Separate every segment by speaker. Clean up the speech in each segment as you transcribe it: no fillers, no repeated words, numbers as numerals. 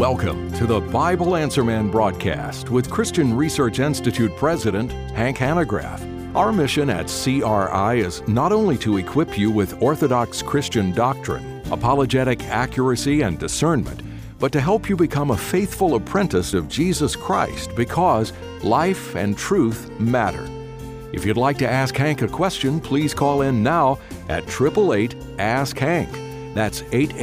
Speaker 1: Welcome to the Bible Answer Man broadcast with Christian Research Institute President Hank Hanegraaff. Our mission at CRI is not only to equip you with orthodox Christian doctrine, apologetic accuracy, and discernment, but to help you become a faithful apprentice of Jesus Christ because life and truth matter. If you'd like to ask Hank a question, please call in now at 888-ASK-HANK. That's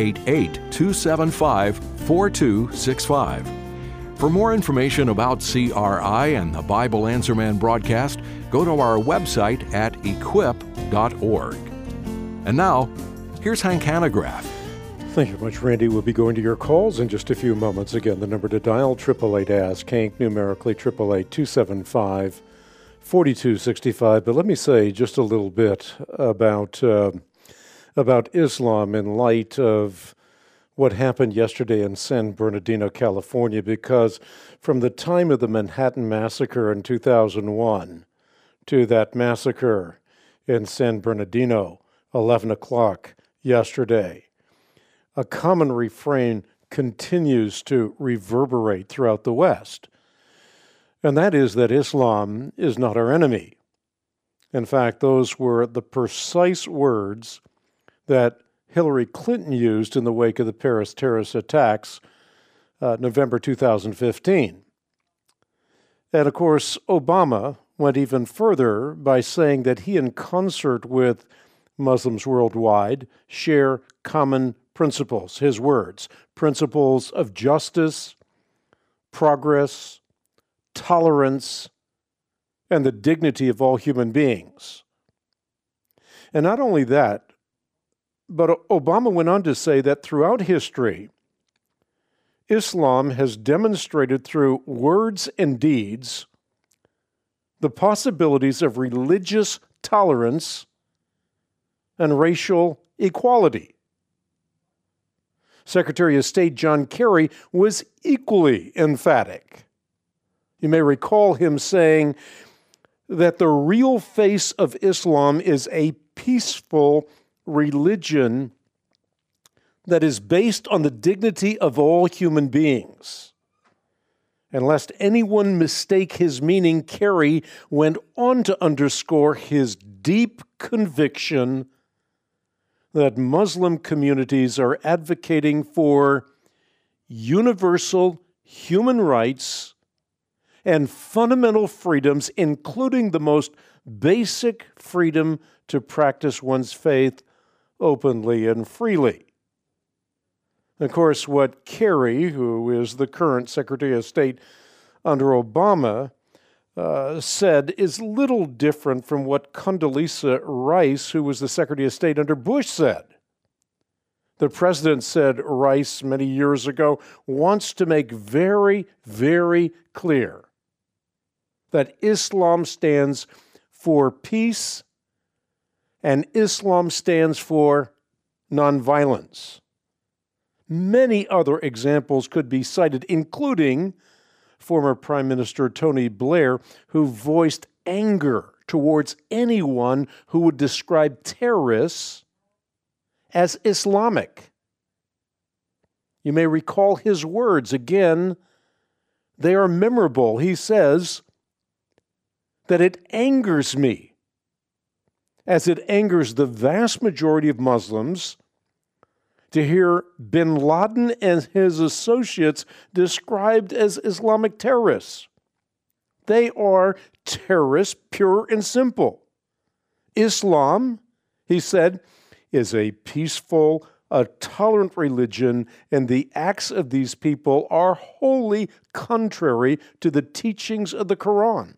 Speaker 1: 888-275-4265. For more information about CRI and the Bible Answer Man broadcast, go to our website at equip.org. And now, here's Hank Hanegraaff.
Speaker 2: Thank you very much, Randy. We'll be going to your calls in just a few moments. Again, the number to dial, 888-ASK-HANK, numerically 888-275-4265. But let me say just a little bit about Islam in light of what happened yesterday in San Bernardino, California, because from the time of the Manhattan Massacre in 2001 to that massacre in San Bernardino, 11 o'clock yesterday, a common refrain continues to reverberate throughout the West, and that is that Islam is not our enemy. In fact, those were the precise words that Hillary Clinton used in the wake of the Paris terrorist attacks, November 2015. And of course, Obama went even further by saying that he, in concert with Muslims worldwide, share common principles, his words, principles of justice, progress, tolerance, and the dignity of all human beings. And not only that, but Obama went on to say that throughout history, Islam has demonstrated through words and deeds the possibilities of religious tolerance and racial equality. Secretary of State John Kerry was equally emphatic. You may recall him saying that the real face of Islam is a peaceful religion that is based on the dignity of all human beings. And lest anyone mistake his meaning, Kerry went on to underscore his deep conviction that Muslim communities are advocating for universal human rights and fundamental freedoms, including the most basic freedom to practice one's faith openly and freely. Of course, what Kerry, who is the current Secretary of State under Obama, said is little different from what Condoleezza Rice, who was the Secretary of State under Bush, said. The president said Rice, many years ago, wants to make very, very clear that Islam stands for peace and Islam stands for nonviolence. Many other examples could be cited, including former Prime Minister Tony Blair, who voiced anger towards anyone who would describe terrorists as Islamic. You may recall his words again. They are memorable. He says that it angers me, as it angers the vast majority of Muslims, to hear bin Laden and his associates described as Islamic terrorists. They are terrorists, pure and simple. Islam, he said, is a peaceful, a tolerant religion, and the acts of these people are wholly contrary to the teachings of the Quran.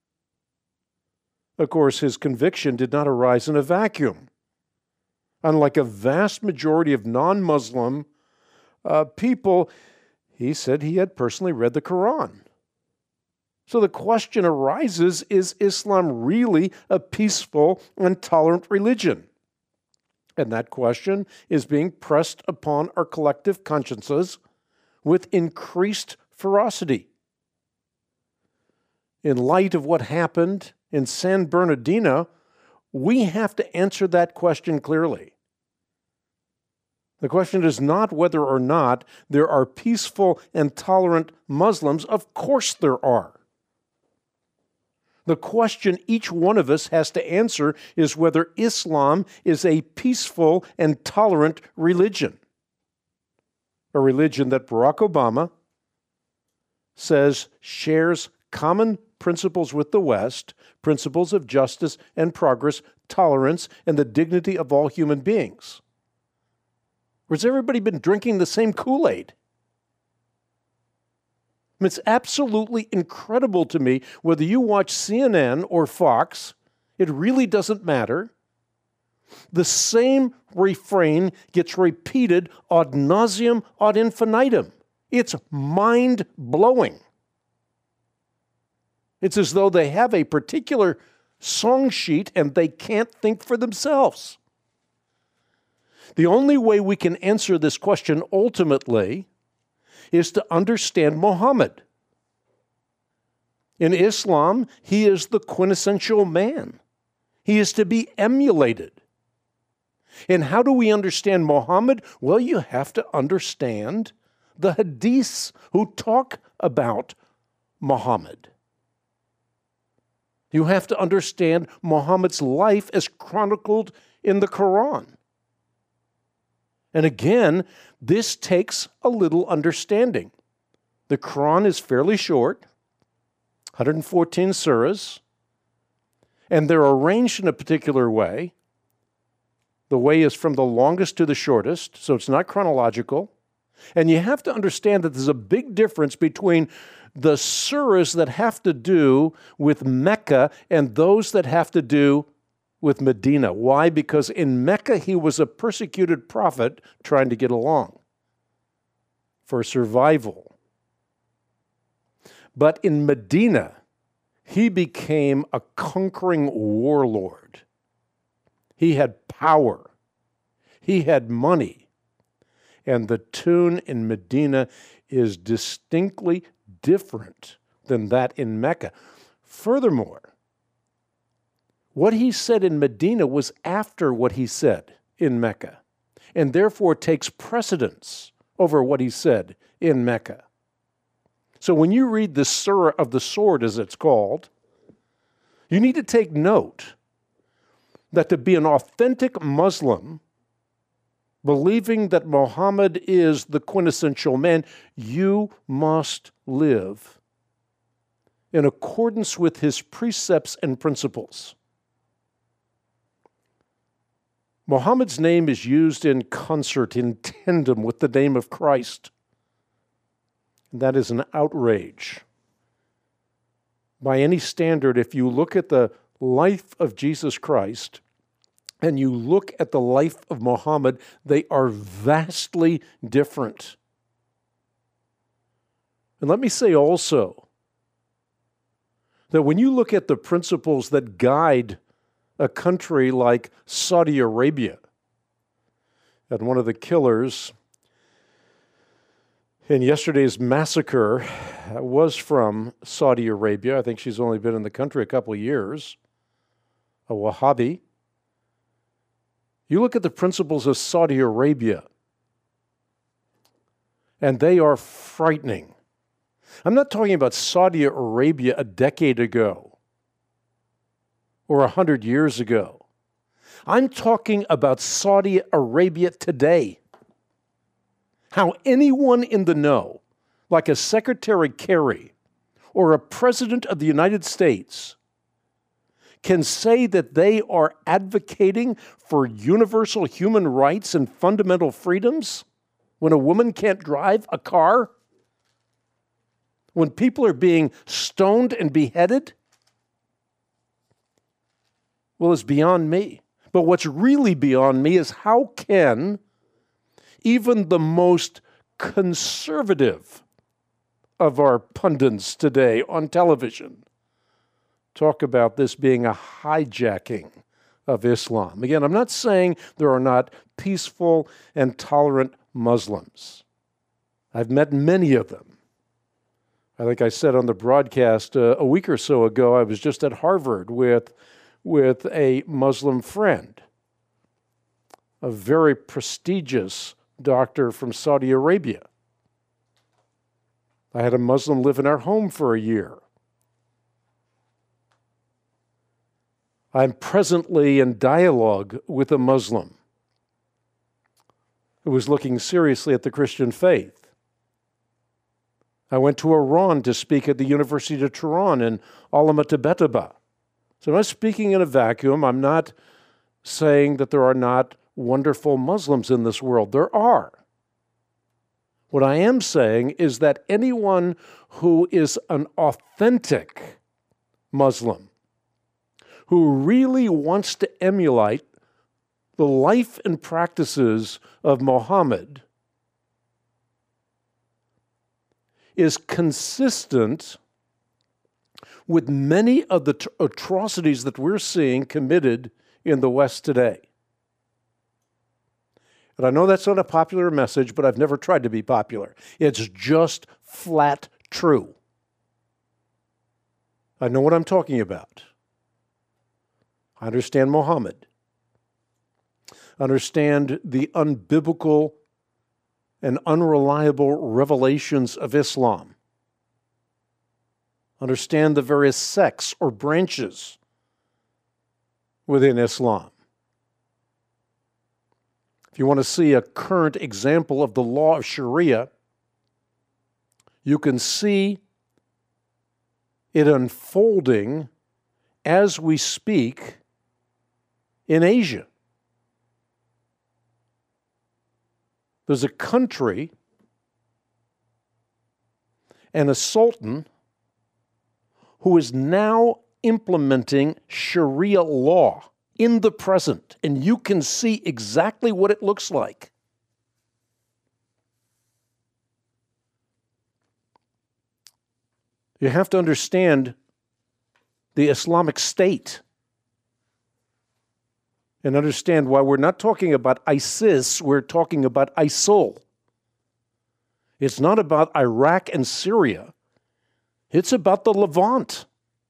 Speaker 2: Of course, his conviction did not arise in a vacuum. Unlike a vast majority of non-Muslim people, he said he had personally read the Quran. So the question arises, is Islam really a peaceful and tolerant religion? And that question is being pressed upon our collective consciences with increased ferocity. In light of what happened in San Bernardino, we have to answer that question clearly. The question is not whether or not there are peaceful and tolerant Muslims. Of course there are. The question each one of us has to answer is whether Islam is a peaceful and tolerant religion. A religion that Barack Obama says shares common principles with the West, principles of justice and progress, tolerance, and the dignity of all human beings. Or has everybody been drinking the same Kool-Aid? It's absolutely incredible to me, whether you watch CNN or Fox, it really doesn't matter. The same refrain gets repeated ad nauseum, ad infinitum. It's mind-blowing. It's as though they have a particular song sheet and they can't think for themselves. The only way we can answer this question ultimately is to understand Muhammad. In Islam, he is the quintessential man. He is to be emulated. And how do we understand Muhammad? Well, you have to understand the hadiths who talk about Muhammad. You have to understand Muhammad's life as chronicled in the Quran. And again, this takes a little understanding. The Quran is fairly short, 114 surahs, and they're arranged in a particular way. The way is from the longest to the shortest, so it's not chronological. And you have to understand that there's a big difference between the surahs that have to do with Mecca and those that have to do with Medina. Why? Because in Mecca, he was a persecuted prophet trying to get along for survival. But in Medina, he became a conquering warlord. He had power. He had money. And the tune in Medina is distinctly different than that in Mecca. Furthermore, what he said in Medina was after what he said in Mecca, and therefore takes precedence over what he said in Mecca. So when you read the Surah of the Sword, as it's called, you need to take note that to be an authentic Muslim, believing that Muhammad is the quintessential man, you must live in accordance with his precepts and principles. Muhammad's name is used in concert, in tandem with the name of Christ. That is an outrage. By any standard, if you look at the life of Jesus Christ and you look at the life of Muhammad, they are vastly different. And let me say also that when you look at the principles that guide a country like Saudi Arabia, and one of the killers in yesterday's massacre was from Saudi Arabia. I think she's only been in the country a couple of years, a Wahhabi. You look at the principles of Saudi Arabia, and they are frightening. I'm not talking about Saudi Arabia a decade ago or 100 years ago. I'm talking about Saudi Arabia today. How anyone in the know, like a Secretary Kerry or a President of the United States, can say that they are advocating for universal human rights and fundamental freedoms when a woman can't drive a car? When people are being stoned and beheaded? Well, it's beyond me. But what's really beyond me is how can even the most conservative of our pundits today on television talk about this being a hijacking of Islam. Again, I'm not saying there are not peaceful and tolerant Muslims. I've met many of them. I think I said on the broadcast a week or so ago, I was just at Harvard with a Muslim friend, a very prestigious doctor from Saudi Arabia. I had a Muslim live in our home for a year. I'm presently in dialogue with a Muslim who was looking seriously at the Christian faith. I went to Iran to speak at the University of Tehran in Alama-Tabetaba. So I'm not speaking in a vacuum. I'm not saying that there are not wonderful Muslims in this world. There are. What I am saying is that anyone who is an authentic Muslim, who really wants to emulate the life and practices of Muhammad, is consistent with many of the atrocities that we're seeing committed in the West today. And I know that's not a popular message, but I've never tried to be popular. It's just flat true. I know what I'm talking about. I understand Muhammad. I understand the unbiblical and unreliable revelations of Islam. Understand the various sects or branches within Islam. If you want to see a current example of the law of Sharia, you can see it unfolding as we speak in Asia. There's a country and a sultan who is now implementing Sharia law in the present, and you can see exactly what it looks like. You have to understand the Islamic State and understand why we're not talking about ISIS, we're talking about ISIL. It's not about Iraq and Syria. It's about the Levant.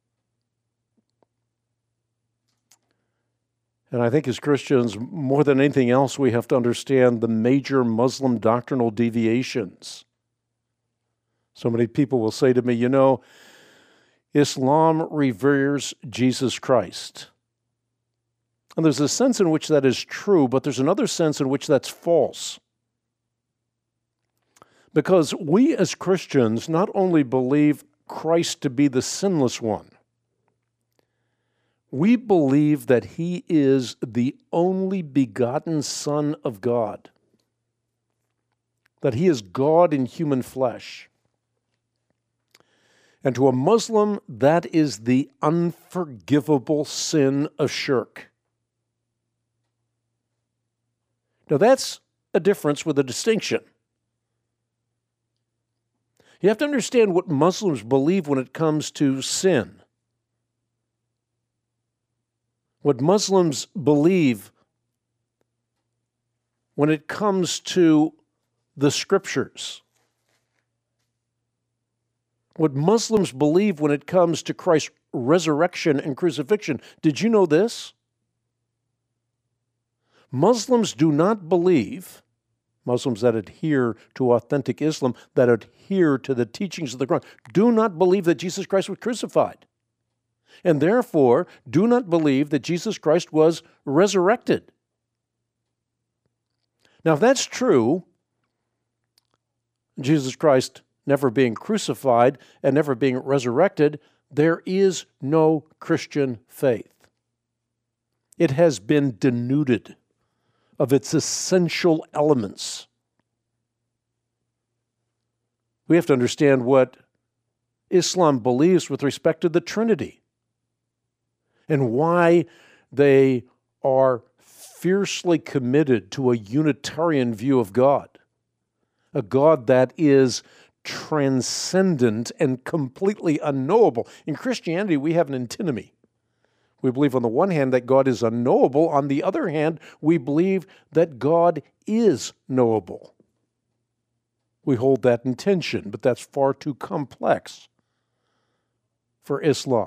Speaker 2: And I think as Christians, more than anything else, we have to understand the major Muslim doctrinal deviations. So many people will say to me, you know, Islam reveres Jesus Christ. And there's a sense in which that is true, but there's another sense in which that's false. Because we as Christians not only believe Christ to be the sinless one, we believe that he is the only begotten Son of God, that he is God in human flesh. And to a Muslim, that is the unforgivable sin of shirk. Now that's a difference with a distinction. You have to understand what Muslims believe when it comes to sin. What Muslims believe when it comes to the Scriptures. What Muslims believe when it comes to Christ's resurrection and crucifixion. Did you know this? Muslims do not believe, Muslims that adhere to authentic Islam, that adhere to the teachings of the Quran, do not believe that Jesus Christ was crucified. And therefore, do not believe that Jesus Christ was resurrected. Now, if that's true, Jesus Christ never being crucified and never being resurrected, there is no Christian faith. It has been denuded of its essential elements. We have to understand what Islam believes with respect to the Trinity and why they are fiercely committed to a Unitarian view of God, a God that is transcendent and completely unknowable. In Christianity, we have an antinomy. We believe on the one hand that God is unknowable. On the other hand, we believe that God is knowable. We hold that in tension, but that's far too complex for Islam.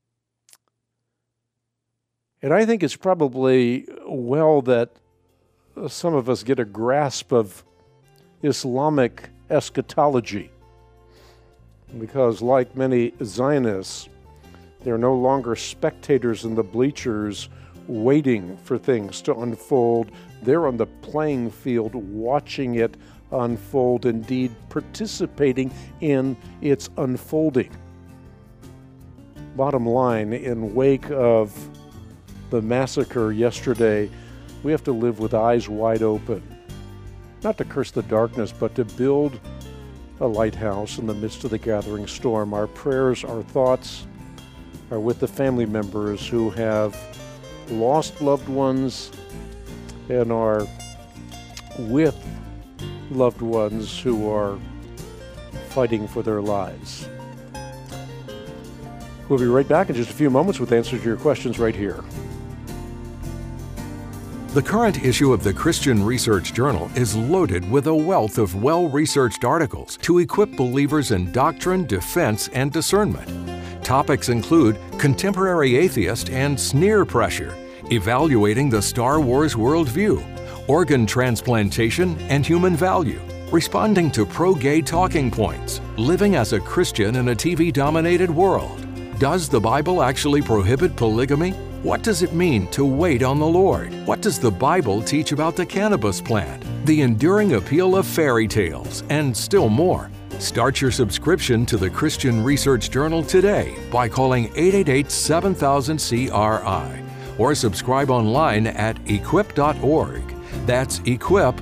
Speaker 2: And I think it's probably well that some of us get a grasp of Islamic eschatology, because like many Zionists, they're no longer spectators in the bleachers waiting for things to unfold. They're on the playing field watching it unfold, indeed participating in its unfolding. Bottom line, in wake of the massacre yesterday, we have to live with eyes wide open, not to curse the darkness, but to build a lighthouse in the midst of the gathering storm. Our prayers, our thoughts are with the family members who have lost loved ones and are with loved ones who are fighting for their lives. We'll be right back in just a few moments with answers to your questions right here.
Speaker 1: The current issue of the Christian Research Journal is loaded with a wealth of well-researched articles to equip believers in doctrine, defense, and discernment. Topics include contemporary atheist and sneer pressure, evaluating the Star Wars worldview, organ transplantation and human value, responding to pro-gay talking points, living as a Christian in a TV-dominated world. Does the Bible actually prohibit polygamy? What does it mean to wait on the Lord? What does the Bible teach about the cannabis plant? The enduring appeal of fairy tales, and still more. Start your subscription to the Christian Research Journal today by calling 888-7000-CRI or subscribe online at equip.org. That's equip.org.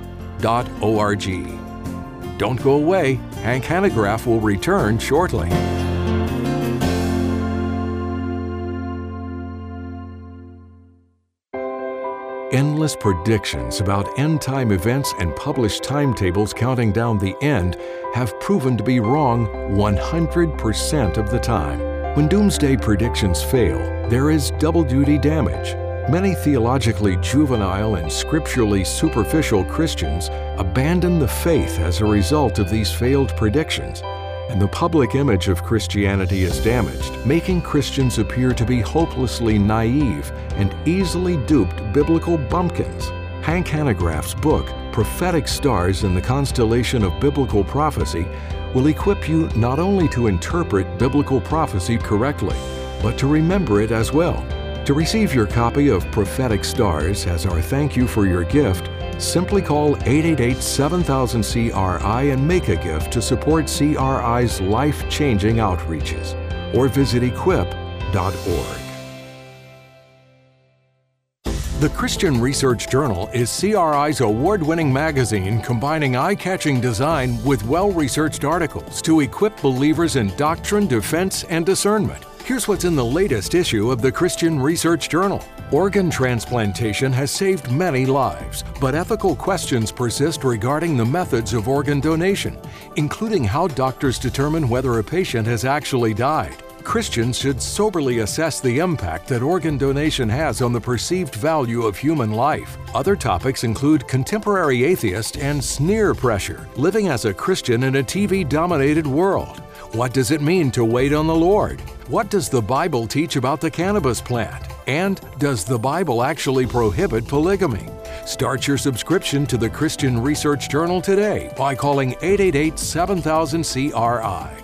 Speaker 1: Don't go away. Hank Hanegraaff will return shortly. Endless predictions about end-time events and published timetables counting down the end have proven to be wrong 100% of the time. When doomsday predictions fail, there is double-duty damage. Many theologically juvenile and scripturally superficial Christians abandon the faith as a result of these failed predictions, and the public image of Christianity is damaged, making Christians appear to be hopelessly naive and easily duped biblical bumpkins. Hank Hanegraaff's book, Prophetic Stars in the Constellation of Biblical Prophecy, will equip you not only to interpret biblical prophecy correctly, but to remember it as well. To receive your copy of Prophetic Stars as our thank you for your gift, simply call 888-7000-CRI and make a gift to support CRI's life-changing outreaches, or visit equip.org. The Christian Research Journal is CRI's award-winning magazine combining eye-catching design with well-researched articles to equip believers in doctrine, defense, and discernment. Here's what's in the latest issue of the Christian Research Journal. Organ transplantation has saved many lives, but ethical questions persist regarding the methods of organ donation, including how doctors determine whether a patient has actually died. Christians should soberly assess the impact that organ donation has on the perceived value of human life. Other topics include contemporary atheist and sneer pressure, living as a Christian in a TV-dominated world. What does it mean to wait on the Lord? What does the Bible teach about the cannabis plant? And does the Bible actually prohibit polygamy? Start your subscription to the Christian Research Journal today by calling 888-7000-CRI,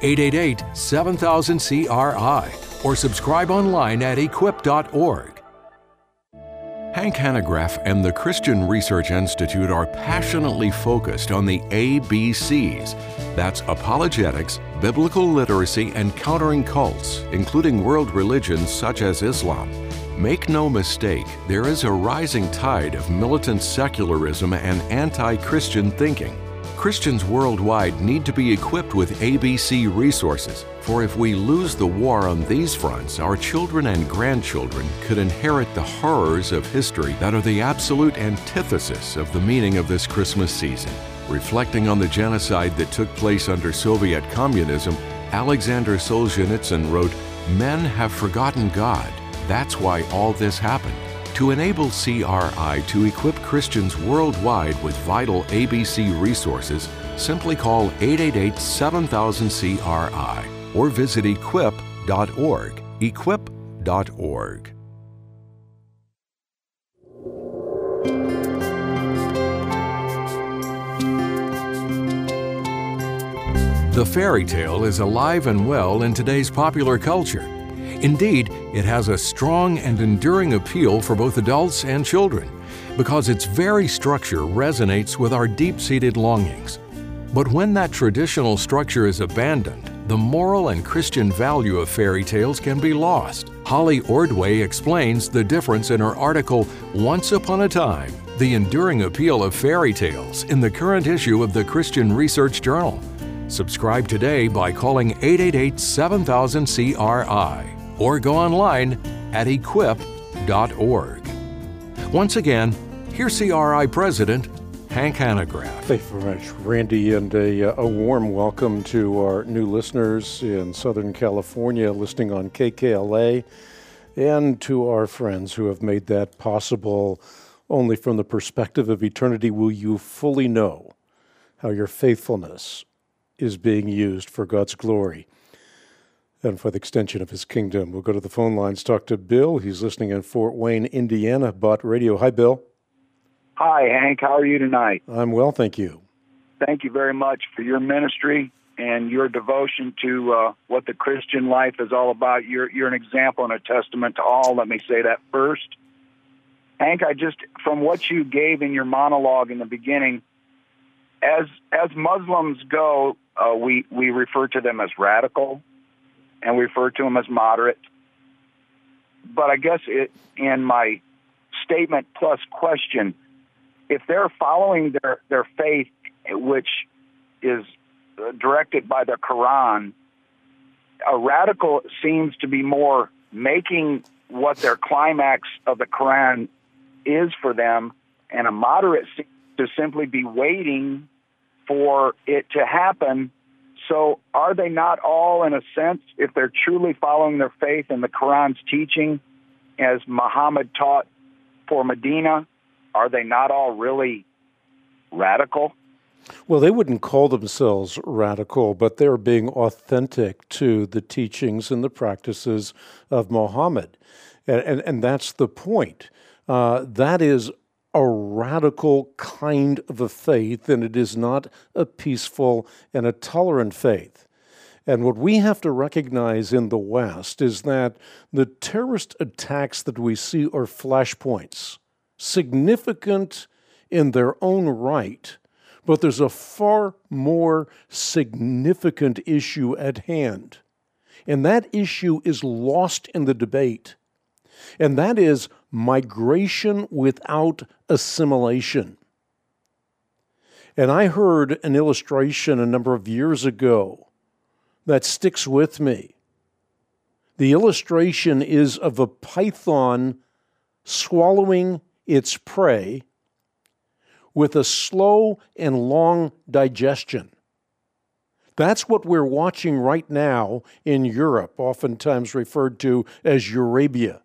Speaker 1: 888-7000-CRI, or subscribe online at equip.org. Hank Hanegraaff and the Christian Research Institute are passionately focused on the ABCs. That's apologetics, biblical literacy, and countering cults, including world religions such as Islam. Make no mistake, there is a rising tide of militant secularism and anti-Christian thinking. Christians worldwide need to be equipped with ABC resources, for if we lose the war on these fronts, our children and grandchildren could inherit the horrors of history that are the absolute antithesis of the meaning of this Christmas season. Reflecting on the genocide that took place under Soviet communism, Alexander Solzhenitsyn wrote, "Men have forgotten God. That's why all this happened." To enable CRI to equip Christians worldwide with vital ABC resources, simply call 888-7000-CRI or visit equip.org. Equip.org. The fairy tale is alive and well in today's popular culture. Indeed, it has a strong and enduring appeal for both adults and children because its very structure resonates with our deep-seated longings. But when that traditional structure is abandoned, the moral and Christian value of fairy tales can be lost. Holly Ordway explains the difference in her article, Once Upon a Time, The Enduring Appeal of Fairy Tales, in the current issue of the Christian Research Journal. Subscribe today by calling 888-7000-CRI or go online at equip.org. Once again, here's CRI President Hank Hanegraaff.
Speaker 2: Thank you very much, Randy, and a warm welcome to our new listeners in Southern California listening on KKLA, and to our friends who have made that possible. Only from the perspective of eternity will you fully know how your faithfulness is being used for God's glory and for the extension of His kingdom. We'll go to the phone lines, talk to Bill. He's listening in Fort Wayne, Indiana, Bott Radio. Hi, Bill.
Speaker 3: Hi, Hank. How are you tonight?
Speaker 2: I'm well, thank you.
Speaker 3: Thank you very much for your ministry and your devotion to what the Christian life is all about. You're an example and a testament to all. Let me say that first. Hank, from what you gave in your monologue in the beginning, as Muslims go, we refer to them as radical, and we refer to them as moderate. But I guess in my statement plus question, if they're following their faith, which is directed by the Quran, a radical seems to be more making what their climax of the Quran is for them, and a moderate seems to simply be waiting for it to happen. So are they not all, in a sense, if they're truly following their faith and the Quran's teaching, as Muhammad taught for Medina, are they not all really radical?
Speaker 2: Well, they wouldn't call themselves radical, but they're being authentic to the teachings and the practices of Muhammad. And that's the point. That is a radical kind of a faith, and it is not a peaceful and a tolerant faith. And what we have to recognize in the West is that the terrorist attacks that we see are flashpoints, significant in their own right, but there's a far more significant issue at hand. And that issue is lost in the debate. And that is migration without assimilation. And I heard an illustration a number of years ago that sticks with me. The illustration is of a python swallowing its prey with a slow and long digestion. That's what we're watching right now in Europe, oftentimes referred to as Eurabia.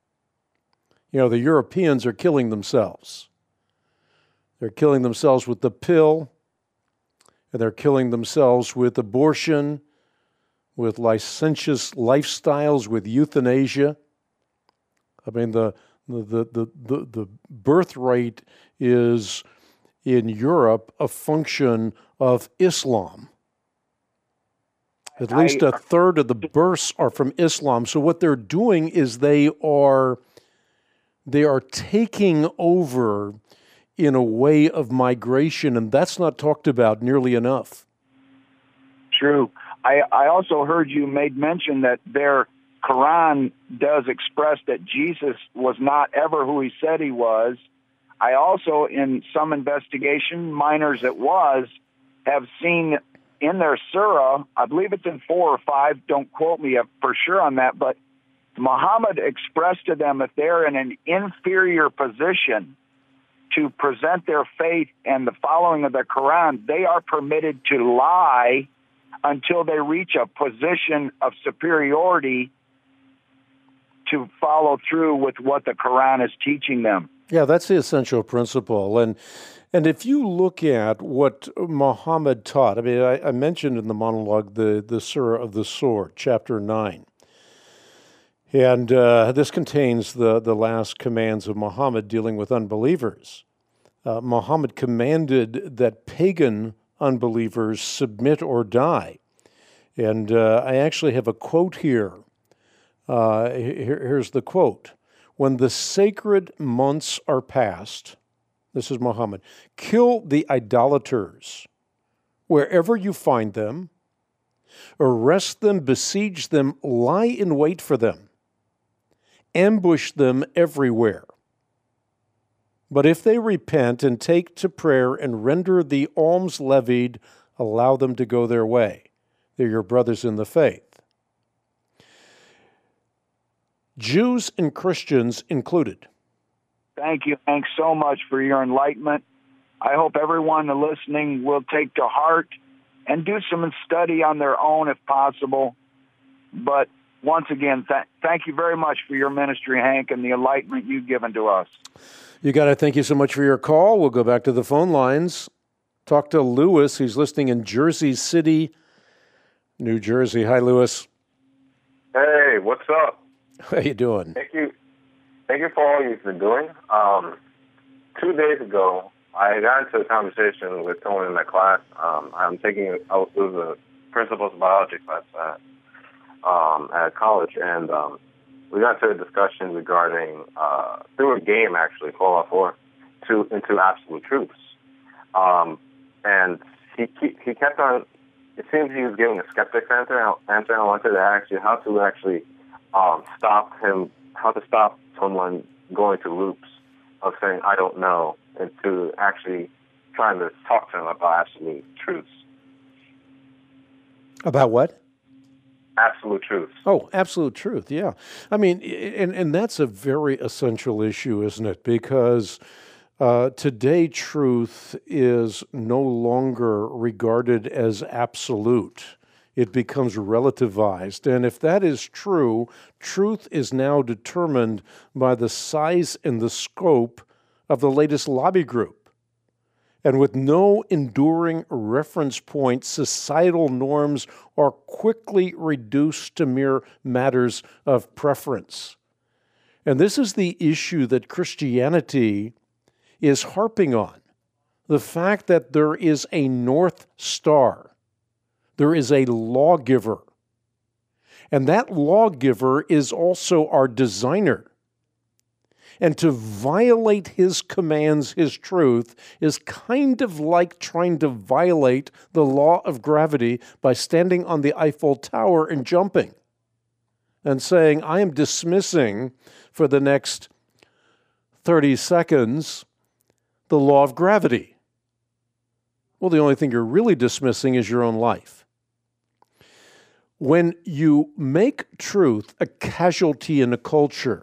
Speaker 2: You know, the Europeans are killing themselves. They're killing themselves with the pill, and they're killing themselves with abortion, with licentious lifestyles, with euthanasia. I mean, the birth rate is, in Europe, a function of Islam. At least a third of the births are from Islam. So what they're doing is they are taking over in a way of migration, and that's not talked about nearly enough.
Speaker 3: True. I also heard you made mention that their Quran does express that Jesus was not ever who he said he was. I also, in some investigation, minor as it was, have seen in their surah, I believe it's in 4 or 5, don't quote me for sure on that, but Muhammad expressed to them if they're in an inferior position to present their faith and the following of the Quran, they are permitted to lie until they reach a position of superiority to follow through with what the Quran is teaching them.
Speaker 2: Yeah, that's the essential principle. And if you look at what Muhammad taught, I mean, I mentioned in the monologue the Surah of the Sword, chapter 9. And this contains the last commands of Muhammad dealing with unbelievers. Muhammad commanded that pagan unbelievers submit or die. And I actually have a quote here. Here's the quote. When the sacred months are past, this is Muhammad, kill the idolaters wherever you find them, arrest them, besiege them, lie in wait for them, ambush them everywhere. But if they repent and take to prayer and render the alms levied, allow them to go their way. They're your brothers in the faith. Jews and Christians included.
Speaker 3: Thank you. Thanks so much for your enlightenment. I hope everyone listening will take to heart and do some study on their own if possible. But once again, thank you very much for your ministry, Hank, and the enlightenment you've given to us.
Speaker 2: You got it. Thank you so much for your call. We'll go back to the phone lines. Talk to Lewis, who's listening in Jersey City, New Jersey. Hi, Lewis.
Speaker 4: Hey, what's up?
Speaker 2: How you doing?
Speaker 4: Thank you for all you've been doing. 2 days ago, I got into a conversation with someone in my class. It was a principles biology class at college, and we got into a discussion regarding, through a game actually, Fallout 4, into absolute truths. And he kept on, it seems he was giving a skeptic's answer. I wanted to ask you how to stop someone going to loops of saying, I don't know, and to actually trying to talk to them about absolute truths.
Speaker 2: About what?
Speaker 4: Absolute truths.
Speaker 2: Oh, absolute truth, yeah. I mean, and that's a very essential issue, isn't it? Because today truth is no longer regarded as absolute. It becomes relativized. And if that is true, truth is now determined by the size and the scope of the latest lobby group. And with no enduring reference point, societal norms are quickly reduced to mere matters of preference. And this is the issue that Christianity is harping on. The fact that there is a North Star. There is a lawgiver. And that lawgiver is also our designer. And to violate his commands, his truth, is kind of like trying to violate the law of gravity by standing on the Eiffel Tower and jumping and saying, I am dismissing for the next 30 seconds the law of gravity. Well, the only thing you're really dismissing is your own life. When you make truth a casualty in a culture,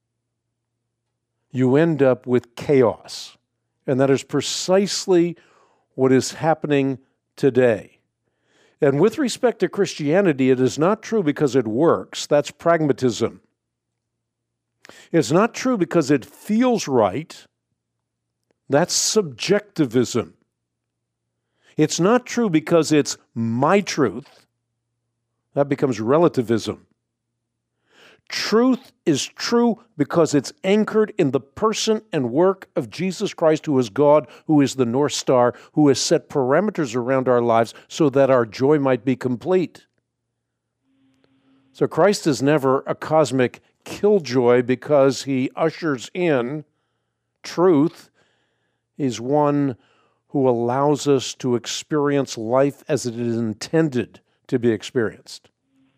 Speaker 2: you end up with chaos. And that is precisely what is happening today. And with respect to Christianity, it is not true because it works. That's pragmatism. It's not true because it feels right. That's subjectivism. It's not true because it's my truth. That becomes relativism. Truth is true because it's anchored in the person and work of Jesus Christ, who is God, who is the North Star, who has set parameters around our lives so that our joy might be complete. So Christ is never a cosmic killjoy because he ushers in truth. He's one who allows us to experience life as it is intended to be experienced.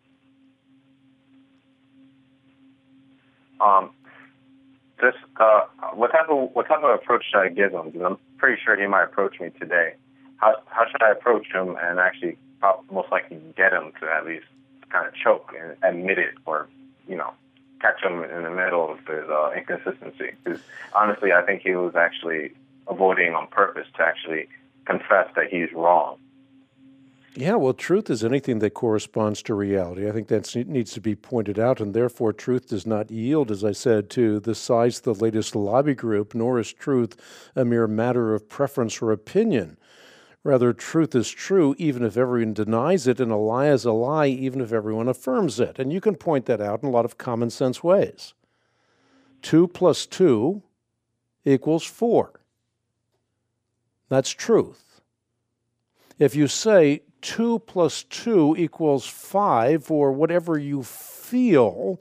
Speaker 4: What type of approach should I give him? Because I'm pretty sure he might approach me today. How should I approach him and actually most likely get him to at least kind of choke and admit it, or catch him in the middle of his inconsistency? Because honestly, I think he was actually avoiding on purpose to actually confess that he's wrong.
Speaker 2: Yeah, well, truth is anything that corresponds to reality. I think that needs to be pointed out, and therefore truth does not yield, as I said, to the size of the latest lobby group, nor is truth a mere matter of preference or opinion. Rather, truth is true even if everyone denies it, and a lie is a lie even if everyone affirms it. And you can point that out in a lot of common sense ways. 2 + 2 = 4. That's truth. If you say 2 plus 2 equals 5, or whatever you feel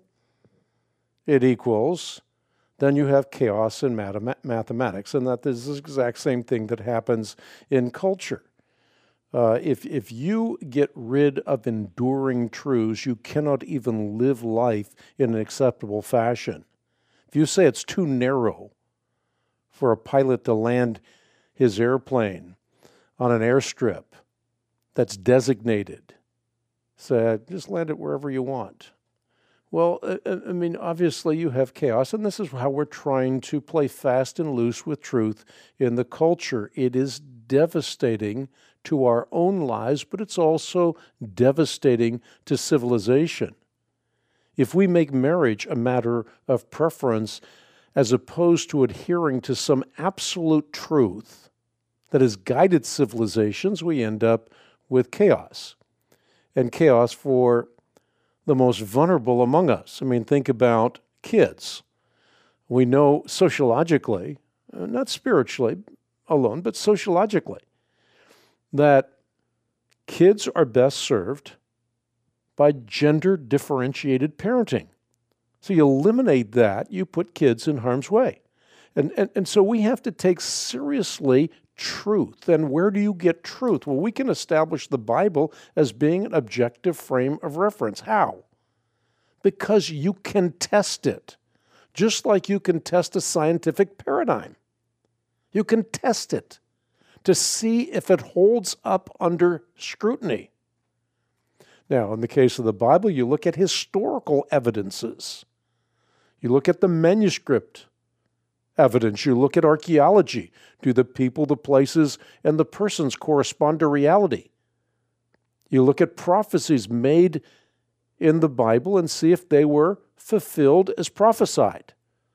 Speaker 2: it equals, then you have chaos in mathematics, and that is the exact same thing that happens in culture. If you get rid of enduring truths, you cannot even live life in an acceptable fashion. If you say it's too narrow for a pilot to land his airplane on an airstrip that's designated, say, just land it wherever you want. Well, I mean, obviously you have chaos, and this is how we're trying to play fast and loose with truth in the culture. It is devastating to our own lives, but it's also devastating to civilization. If we make marriage a matter of preference as opposed to adhering to some absolute truth that has guided civilizations, we end up with chaos, and chaos for the most vulnerable among us. I mean, think about kids. We know sociologically, not spiritually alone, but sociologically, that kids are best served by gender-differentiated parenting. So you eliminate that, you put kids in harm's way. And so we have to take seriously truth. And where do you get truth? Well, we can establish the Bible as being an objective frame of reference. How? Because you can test it, just like you can test a scientific paradigm. You can test it to see if it holds up under scrutiny. Now, in the case of the Bible, you look at historical evidences. You look at the manuscript evidence. You look at archaeology. Do the people, the places, and the persons correspond to reality? You look at prophecies made in the Bible and see if they were fulfilled as prophesied.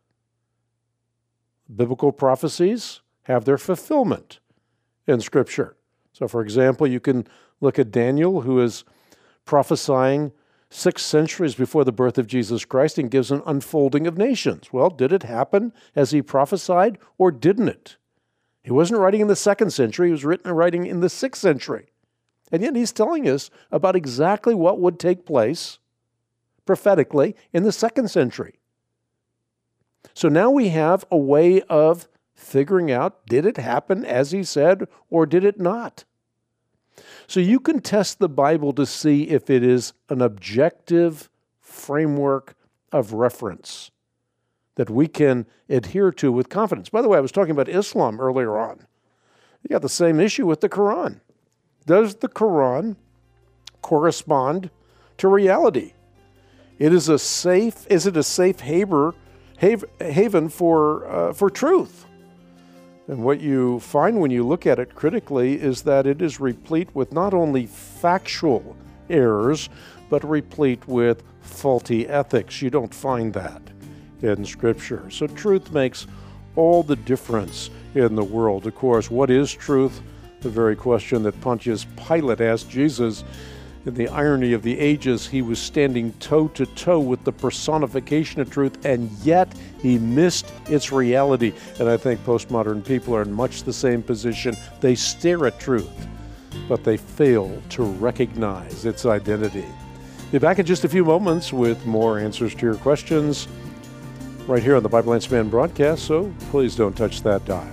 Speaker 2: Biblical prophecies have their fulfillment in Scripture. So, for example, you can look at Daniel, who is prophesying 6 centuries before the birth of Jesus Christ and gives an unfolding of nations. Well, did it happen as he prophesied, or didn't it? He wasn't writing in the 2nd century, he was writing in the 6th century. And yet he's telling us about exactly what would take place prophetically in the 2nd century. So now we have a way of figuring out, did it happen as he said, or did it not? So you can test the Bible to see if it is an objective framework of reference that we can adhere to with confidence. By the way, I was talking about Islam earlier on. You got the same issue with the Quran. Does the Quran correspond to reality? Is it a safe haven for truth? And what you find when you look at it critically is that it is replete with not only factual errors, but replete with faulty ethics. You don't find that in Scripture. So truth makes all the difference in the world. Of course, what is truth? The very question that Pontius Pilate asked Jesus. In the irony of the ages, he was standing toe-to-toe with the personification of truth, and yet he missed its reality. And I think postmodern people are in much the same position. They stare at truth, but they fail to recognize its identity. Be back in just a few moments with more answers to your questions right here on the Bible Answer Man broadcast, so please don't touch that dial.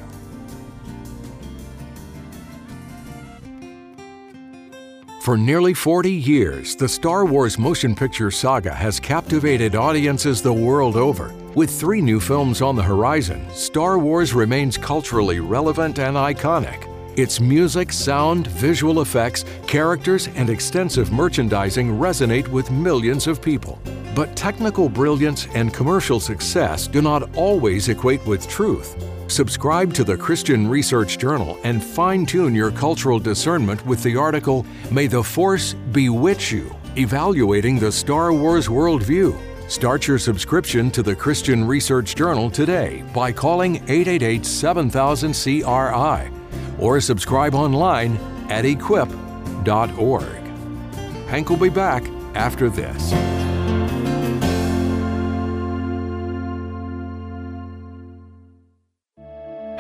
Speaker 1: For nearly 40 years, the Star Wars motion picture saga has captivated audiences the world over. With 3 new films on the horizon, Star Wars remains culturally relevant and iconic. Its music, sound, visual effects, characters, and extensive merchandising resonate with millions of people. But technical brilliance and commercial success do not always equate with truth. Subscribe to the Christian Research Journal and fine-tune your cultural discernment with the article, May the Force Bewitch You, Evaluating the Star Wars Worldview. Start your subscription to the Christian Research Journal today by calling 888-7000-CRI or subscribe online at equip.org. Hank will be back after this.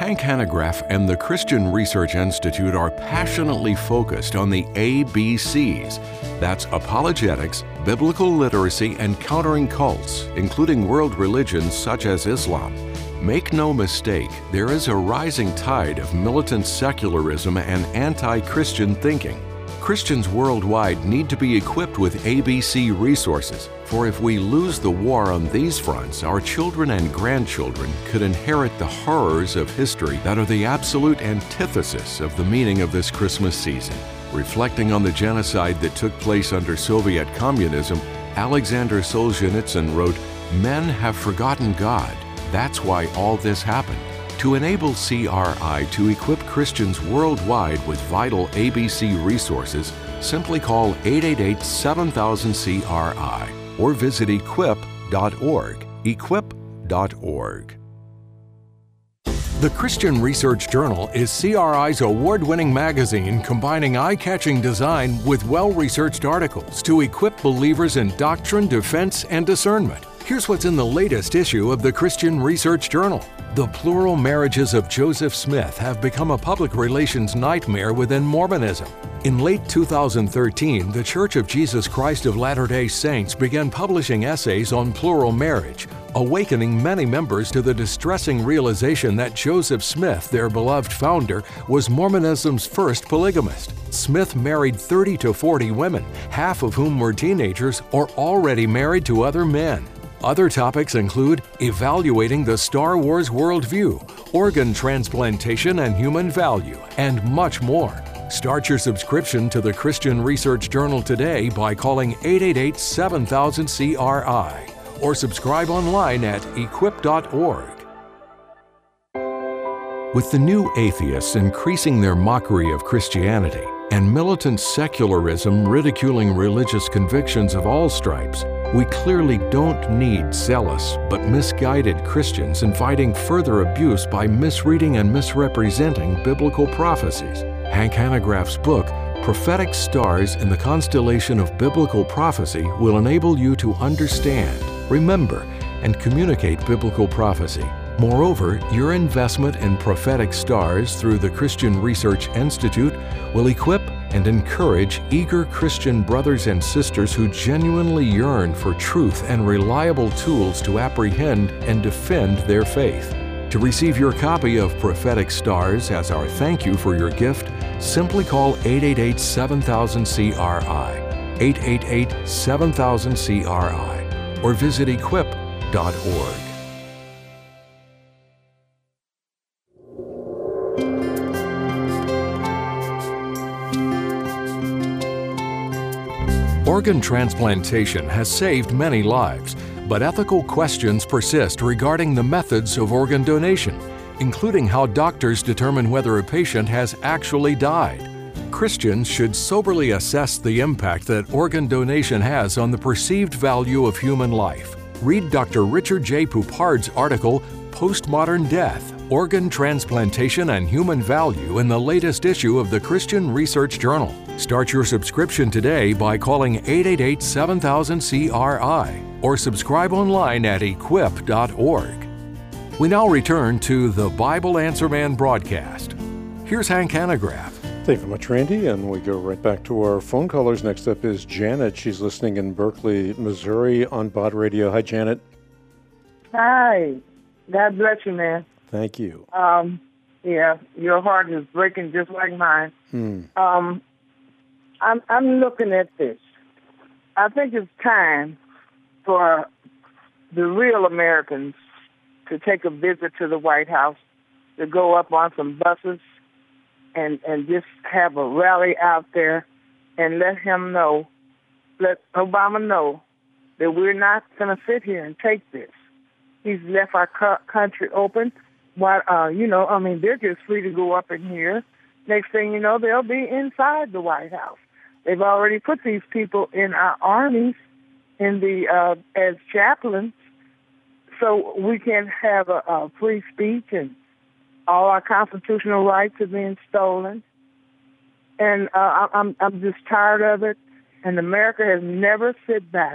Speaker 1: Hank Hanegraaff and the Christian Research Institute are passionately focused on the ABCs. That's apologetics, biblical literacy, and countering cults, including world religions such as Islam. Make no mistake, there is a rising tide of militant secularism and anti-Christian thinking. Christians worldwide need to be equipped with ABC resources, for if we lose the war on these fronts, our children and grandchildren could inherit the horrors of history that are the absolute antithesis of the meaning of this Christmas season. Reflecting on the genocide that took place under Soviet communism, Alexander Solzhenitsyn wrote, "Men have forgotten God. That's why all this happened." To enable CRI to equip Christians worldwide with vital ABC resources, simply call 888-7000-CRI or visit equip.org. equip.org. The Christian Research Journal is CRI's award-winning magazine combining eye-catching design with well-researched articles to equip believers in doctrine, defense, and discernment. Here's what's in the latest issue of the Christian Research Journal. The plural marriages of Joseph Smith have become a public relations nightmare within Mormonism. In late 2013, the Church of Jesus Christ of Latter-day Saints began publishing essays on plural marriage, awakening many members to the distressing realization that Joseph Smith, their beloved founder, was Mormonism's first polygamist. Smith married 30 to 40 women, half of whom were teenagers or already married to other men. Other topics include evaluating the Star Wars worldview, organ transplantation and human value, and much more. Start your subscription to the Christian Research Journal today by calling 888-7000-CRI or subscribe online at equip.org. With the new atheists increasing their mockery of Christianity and militant secularism ridiculing religious convictions of all stripes, we clearly don't need zealous but misguided Christians inviting further abuse by misreading and misrepresenting biblical prophecies. Hank Hanegraaff's book, Prophetic Stars in the Constellation of Biblical Prophecy, will enable you to understand, remember, and communicate biblical prophecy. Moreover, your investment in prophetic stars through the Christian Research Institute will equip and encourage eager Christian brothers and sisters who genuinely yearn for truth and reliable tools to apprehend and defend their faith. To receive your copy of Prophetic Stars as our thank you for your gift, simply call 888-7000-CRI, 888-7000-CRI, or visit equip.org. Organ transplantation has saved many lives, but ethical questions persist regarding the methods of organ donation, including how doctors determine whether a patient has actually died. Christians should soberly assess the impact that organ donation has on the perceived value of human life. Read Dr. Richard J. Poupard's article, Postmodern Death, Organ Transplantation and Human Value, in the latest issue of the Christian Research Journal. Start your subscription today by calling 888-7000-CRI or subscribe online at equip.org. We now return to the Bible Answer Man broadcast. Here's Hank Hanegraaff.
Speaker 2: Thank you very much, Randy, and we go right back to our phone callers. Next up is Janet. She's listening in Berkeley, Missouri on Bod Radio. Hi, Janet.
Speaker 5: Hi. God bless you, man.
Speaker 2: Thank you.
Speaker 5: Yeah, your heart is breaking just like mine. I'm looking at this. I think it's time for the real Americans to take a visit to the White House, to go up on some buses and just have a rally out there and let Obama know that we're not going to sit here and take this. He's left our country open. They're just free to go up in here. Next thing you know, they'll be inside the White House. They've already put these people in our armies as chaplains, so we can have a free speech, and all our constitutional rights are being stolen. And I'm just tired of it. And America has never sit back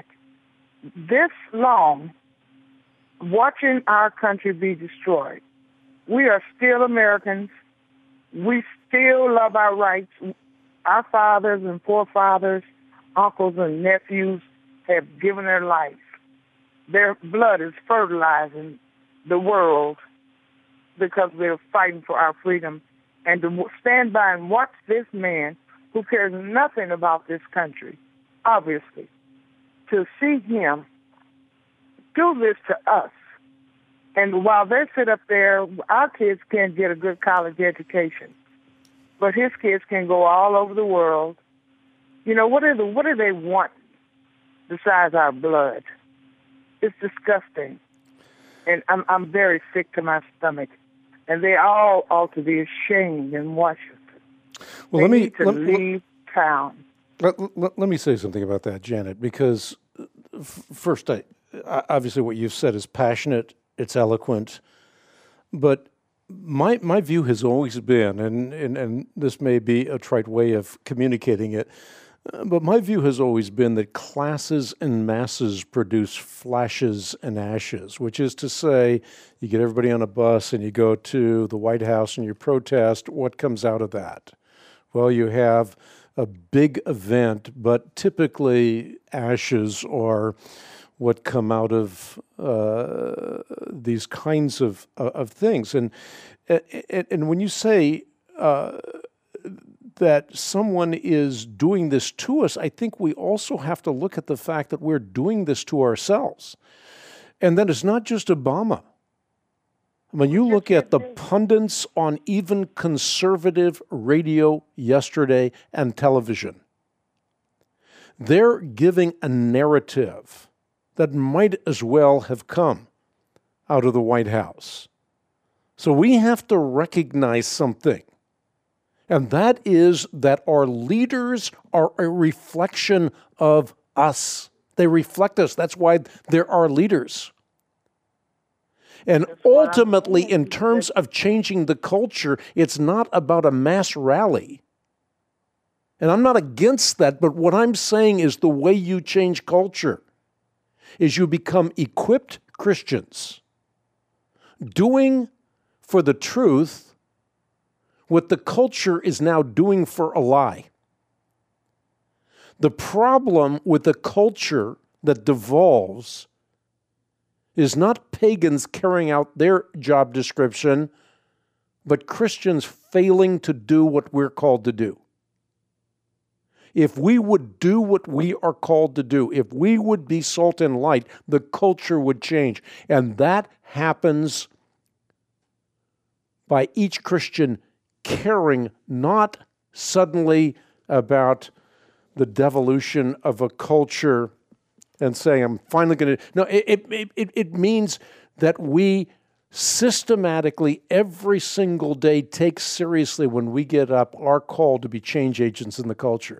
Speaker 5: this long watching our country be destroyed. We are still Americans. We still love our rights. Our fathers and forefathers, uncles and nephews have given their life. Their blood is fertilizing the world because they're fighting for our freedom. And to stand by and watch this man who cares nothing about this country, obviously, to see him do this to us. And while they sit up there, our kids can't get a good college education, but his kids can go all over the world. You know, what do they want besides our blood? It's disgusting. And I'm very sick to my stomach. And they all ought to be ashamed in Washington.
Speaker 2: Well,
Speaker 5: they need to leave town.
Speaker 2: Let me say something about that, Janet, because first, obviously what you've said is passionate, it's eloquent, but my view has always been, and this may be a trite way of communicating it, but my view has always been that classes and masses produce flashes and ashes, which is to say, you get everybody on a bus and you go to the White House and you protest. What comes out of that? Well, you have a big event, but typically ashes are what come out of these kinds of things. And when you say that someone is doing this to us, I think we also have to look at the fact that we're doing this to ourselves. And that it's not just Obama. When you look at the pundits on even conservative radio yesterday and television, they're giving a narrative that might as well have come out of the White House. So we have to recognize something. And that is that our leaders are a reflection of us. They reflect us. That's why they're our leaders. And ultimately, in terms of changing the culture, it's not about a mass rally. And I'm not against that, but what I'm saying is the way you change culture is you become equipped Christians, doing for the truth what the culture is now doing for a lie. The problem with the culture that devolves is not pagans carrying out their job description, but Christians failing to do what we're called to do. If we would do what we are called to do, if we would be salt and light, the culture would change. And that happens by each Christian caring not suddenly about the devolution of a culture and saying, I'm finally going to... No, it means that we systematically, every single day, take seriously when we get up our call to be change agents in the culture.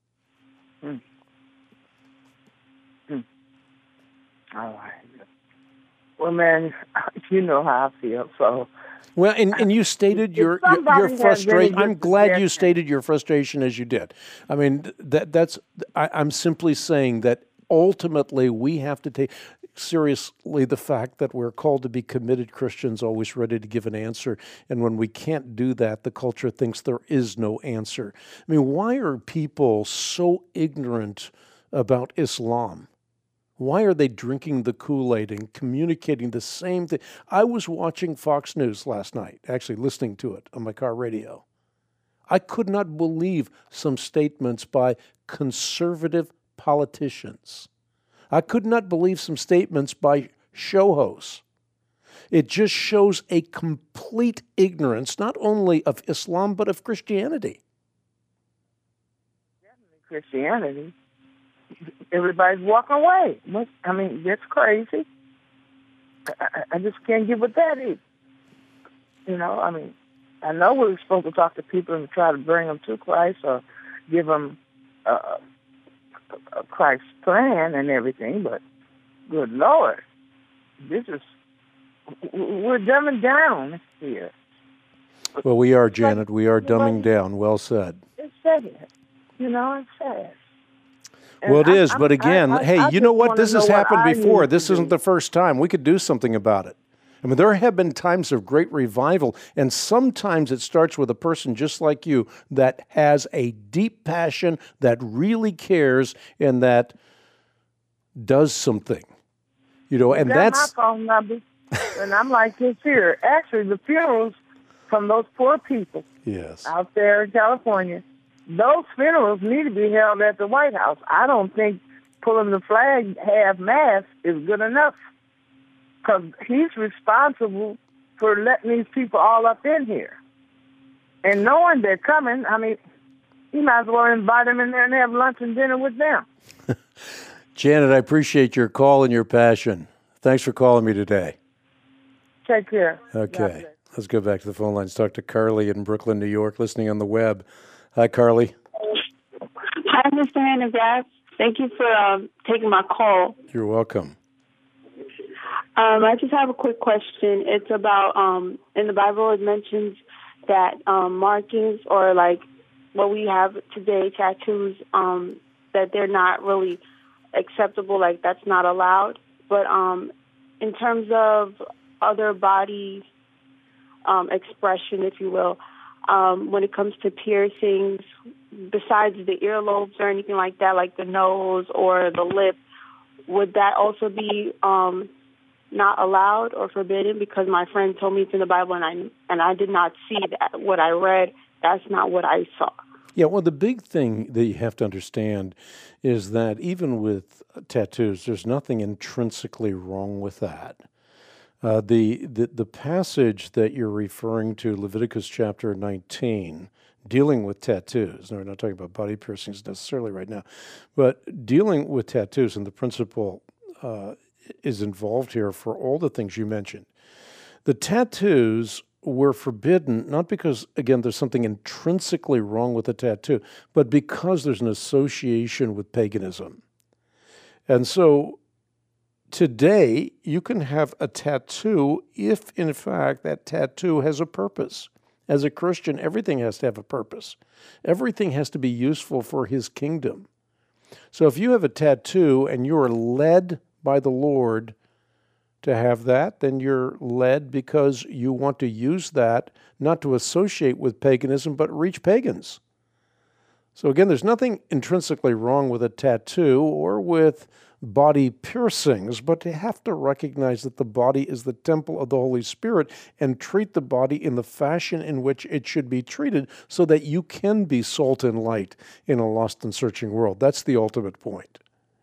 Speaker 5: All right. Well, man, you know how I feel, so...
Speaker 2: Well, and you stated your frustration. I'm glad you stated your frustration as you did. I mean, I'm simply saying that ultimately we have to take seriously the fact that we're called to be committed Christians, always ready to give an answer. And when we can't do that, the culture thinks there is no answer. I mean, why are people so ignorant about Islam? Why are they drinking the Kool-Aid and communicating the same thing? I was watching Fox News last night, actually listening to it on my car radio. I could not believe some statements by conservative politicians. I could not believe some statements by show hosts. It just shows a complete ignorance, not only of Islam, but of Christianity.
Speaker 5: Definitely Christianity. Everybody's walking away. I mean, that's crazy. I just can't get with that either. You know, I mean, I know we're supposed to talk to people and try to bring them to Christ or give them a Christ plan and everything, but good Lord, we're dumbing down here.
Speaker 2: Well, we are, Janet. We are dumbing down. Well said.
Speaker 5: It's sad. You know, it's sad.
Speaker 2: Well, it is, but again, hey, you know what? This has happened before. This isn't the first time. We could do something about it. I mean, there have been times of great revival, and sometimes it starts with a person just like you that has a deep passion, that really cares, and that does something. You know, and that's
Speaker 5: my phone number, and I'm like this here. Actually, the funerals from those poor people out there in California, those funerals need to be held at the White House. I don't think pulling the flag half-mast is good enough, because he's responsible for letting these people all up in here. And knowing they're coming, I mean, you might as well invite them in there and have lunch and dinner with them.
Speaker 2: Janet, I appreciate your call and your passion. Thanks for calling me today.
Speaker 5: Take care.
Speaker 2: Okay. Let's go back to the phone lines. Talk to Carly in Brooklyn, New York, listening on the web. Hi, Carly.
Speaker 6: Hi, Mr. Hanegraaff. Thank you for taking my call.
Speaker 2: You're welcome.
Speaker 6: I just have a quick question. It's about, in the Bible, it mentions that markings, or like what we have today, tattoos, that they're not really acceptable, like that's not allowed. But in terms of other body expression, if you will, when it comes to piercings, besides the earlobes or anything like that, like the nose or the lip, would that also be not allowed or forbidden? Because my friend told me it's in the Bible, and I did not see that. What I read, that's not what I saw.
Speaker 2: Yeah, well, the big thing that you have to understand is that even with tattoos, there's nothing intrinsically wrong with that. The passage that you're referring to, Leviticus chapter 19, dealing with tattoos. Now, we're not talking about body piercings necessarily right now, but dealing with tattoos, and the principle is involved here for all the things you mentioned. The tattoos were forbidden, not because, again, there's something intrinsically wrong with a tattoo, but because there's an association with paganism. And so today, you can have a tattoo if, in fact, that tattoo has a purpose. As a Christian, everything has to have a purpose. Everything has to be useful for His kingdom. So if you have a tattoo and you're led by the Lord to have that, then you're led because you want to use that not to associate with paganism, but reach pagans. So again, there's nothing intrinsically wrong with a tattoo or with body piercings, but you have to recognize that the body is the temple of the Holy Spirit and treat the body in the fashion in which it should be treated so that you can be salt and light in a lost and searching world. That's the ultimate point.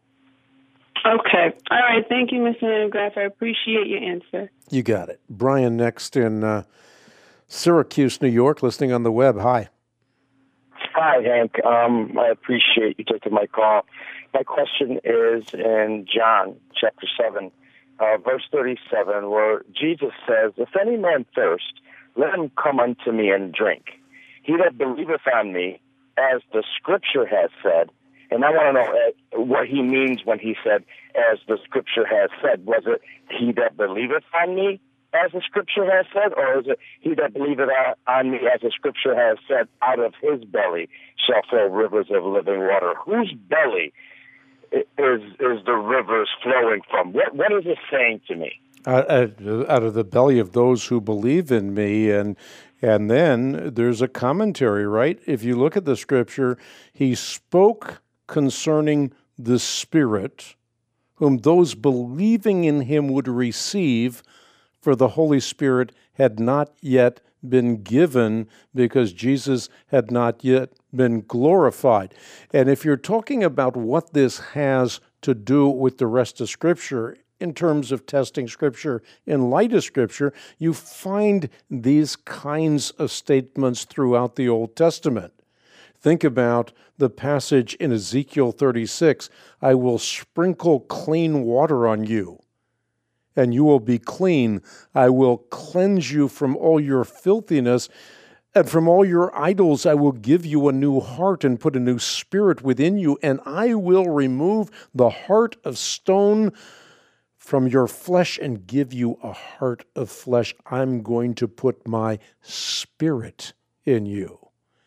Speaker 6: Okay. All right. Thank you, Mr. Hanegraaff. I appreciate your answer.
Speaker 2: You got it. Brian next in Syracuse, New York, listening on the web. Hi.
Speaker 7: Hi, Hank. I appreciate you taking my call. My question is in John chapter 7, verse 37, where Jesus says, "If any man thirst, let him come unto me and drink. He that believeth on me, as the Scripture has said." And I want to know what he means when he said, "as the Scripture has said." Was it he that believeth on me, as the Scripture has said, or is it he that believeth on me, as the Scripture has said, out of his belly shall flow rivers of living water? Whose belly is the rivers flowing from? What is it saying to me?
Speaker 2: Out of the belly of those who believe in me. And then there's a commentary, right? If you look at the Scripture, he spoke concerning the Spirit, whom those believing in him would receive, for the Holy Spirit had not yet been given because Jesus had not yet been glorified. And if you're talking about what this has to do with the rest of Scripture, in terms of testing Scripture in light of Scripture, you find these kinds of statements throughout the Old Testament. Think about the passage in Ezekiel 36, "I will sprinkle clean water on you, and you will be clean. I will cleanse you from all your filthiness, and from all your idols I will give you a new heart and put a new spirit within you, and I will remove the heart of stone from your flesh and give you a heart of flesh. I'm going to put my Spirit in you."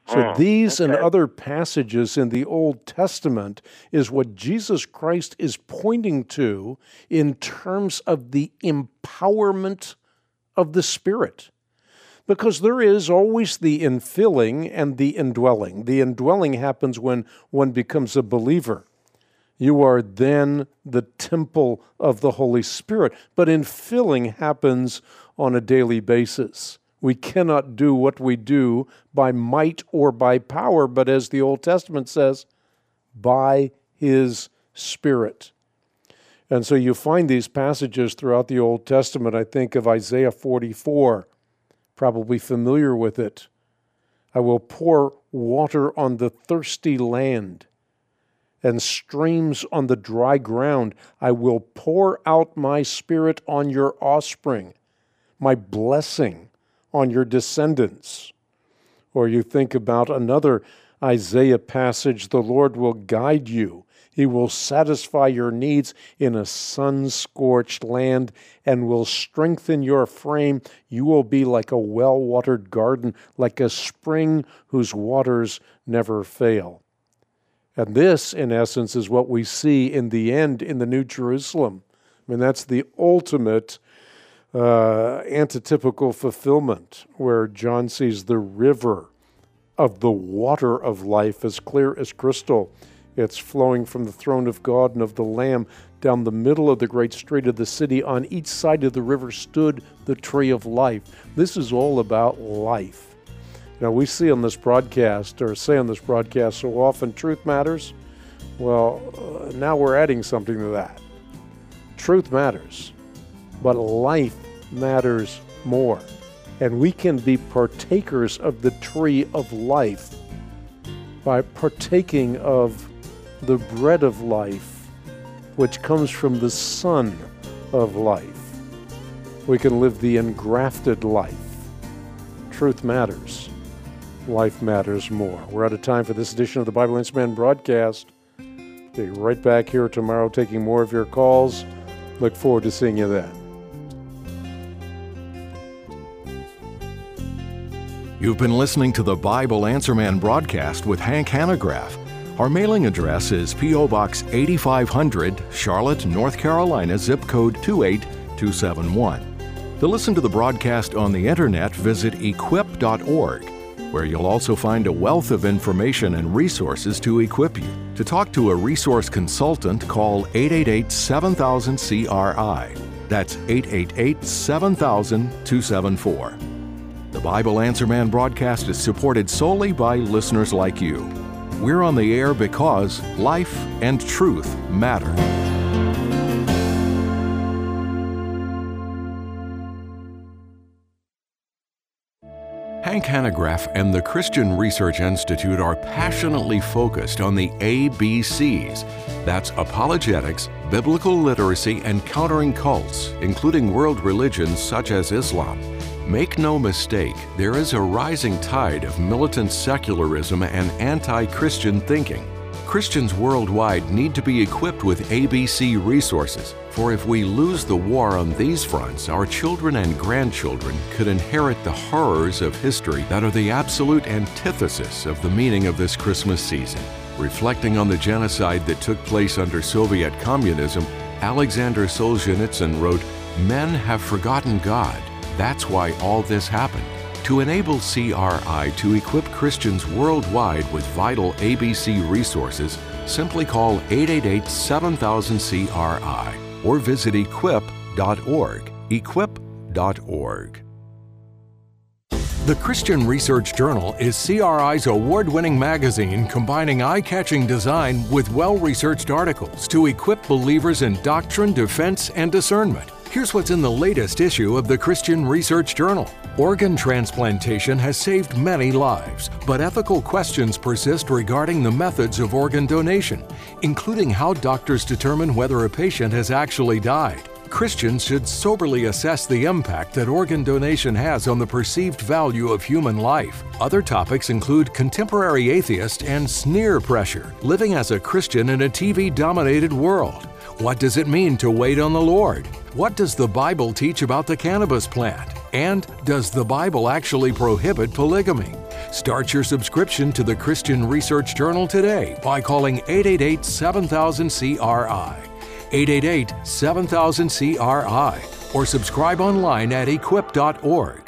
Speaker 2: So these and other passages in the Old Testament is what Jesus Christ is pointing to in terms of the empowerment of the Spirit. Because there is always the infilling and the indwelling. The indwelling happens when one becomes a believer. You are then the temple of the Holy Spirit. But infilling happens on a daily basis. We cannot do what we do by might or by power, but as the Old Testament says, by His Spirit. And so you find these passages throughout the Old Testament. I think of Isaiah 44, probably familiar with it. I will pour water on the thirsty land and streams on the dry ground. I will pour out my Spirit on your offspring, my blessing on your descendants. Or you think about another Isaiah passage, the Lord will guide you. He will satisfy your needs in a sun-scorched land and will strengthen your frame. You will be like a well-watered garden, like a spring whose waters never fail. And this, in essence, is what we see in the end in the New Jerusalem. I mean, that's the ultimate antitypical fulfillment, where John sees the river of the water of life as clear as crystal. It's flowing from the throne of God and of the Lamb down the middle of the great street of the city. On each side of the river stood the tree of life. This is all about life. Now, we see on this broadcast, or say on this broadcast so often, truth matters. Well, now we're adding something to that. Truth matters, but life matters more. And we can be partakers of the tree of life by partaking of the bread of life, which comes from the Son of life. We can live the engrafted life. Truth matters. Life matters more. We're out of time for this edition of the Bible Answer Man broadcast. Be right back here tomorrow taking more of your calls. Look forward to seeing you then.
Speaker 1: You've been listening to the Bible Answer Man broadcast with Hank Hanegraaff. Our mailing address is P.O. Box 8500, Charlotte, North Carolina, zip code 28271. To listen to the broadcast on the internet, visit equip.org, where you'll also find a wealth of information and resources to equip you. To talk to a resource consultant, call 888-7000-CRI. That's 888-7000-274. The Bible Answer Man broadcast is supported solely by listeners like you. We're on the air because life and truth matter. Hank Hanegraaff and the Christian Research Institute are passionately focused on the ABCs. That's apologetics, biblical literacy, and countering cults, including world religions such as Islam. Make no mistake, there is a rising tide of militant secularism and anti-Christian thinking. Christians worldwide need to be equipped with ABC resources, for if we lose the war on these fronts, our children and grandchildren could inherit the horrors of history that are the absolute antithesis of the meaning of this Christmas season. Reflecting on the genocide that took place under Soviet communism, Alexander Solzhenitsyn wrote, "Men have forgotten God. That's why all this happened." To enable CRI to equip Christians worldwide with vital ABC resources, simply call 888-7000-CRI or visit equip.org. Equip.org. The Christian Research Journal is CRI's award-winning magazine combining eye-catching design with well-researched articles to equip believers in doctrine, defense, and discernment. Here's what's in the latest issue of the Christian Research Journal. Organ transplantation has saved many lives, but ethical questions persist regarding the methods of organ donation, including how doctors determine whether a patient has actually died. Christians should soberly assess the impact that organ donation has on the perceived value of human life. Other topics include contemporary atheist and sneer pressure, living as a Christian in a TV-dominated world. What does it mean to wait on the Lord? What does the Bible teach about the cannabis plant? And does the Bible actually prohibit polygamy? Start your subscription to the Christian Research Journal today by calling 888-7000-CRI, 888-7000-CRI, or subscribe online at equip.org.